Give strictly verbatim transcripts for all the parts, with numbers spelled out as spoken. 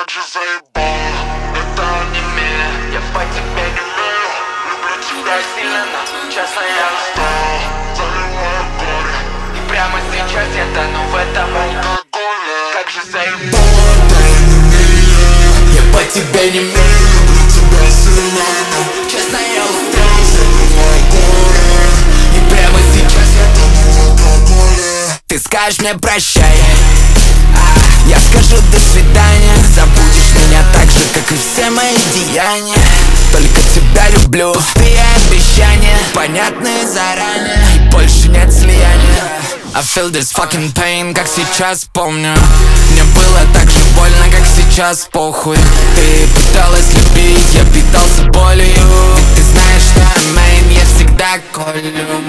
Как же заебало, это онемело. Я по тебе не верю, люблю тебя сильно, но честно я устал. Заливаю горе, и прямо сейчас я тону в этом алкоголе. Как же заебало, это онемело. Я по тебе не верю, люблю тебя сильно, но честно я устал. Заливаю горе, и прямо сейчас я тону в алкоголе. Ты скажешь мне прощай, я скажу до свидания. Забудешь меня так же, как и все мои деяния. Только тебя люблю, пустые обещания, понятные заранее, и больше нет слияния. I feel this fucking pain, как сейчас помню. Мне было так же больно, как сейчас, похуй. Ты пыталась любить, я питался болью. Ведь ты знаешь, что main, я всегда колю.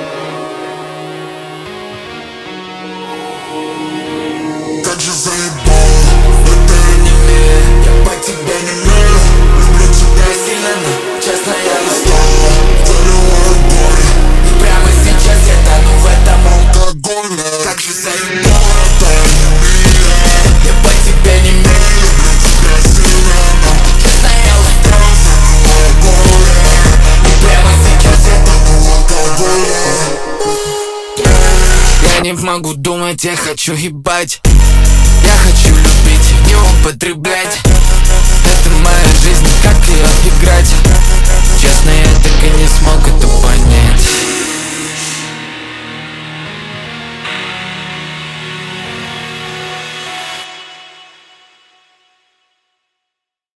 Как же заебало, это онемело. Я по тебе не верю, люблю тебя сильно, но честно я устал. Заливаю горе, И прямо сейчас я тону в этом алкоголе. Как же заебало, это онемело. Я по тебе не верю, люблю тебя сильно, но честно я устал. заливаю горе, И прямо сейчас я тону в алкоголе. Я не могу думать, я хочу ебать. Я хочу любить и употреблять. Это моя жизнь, как ее играть?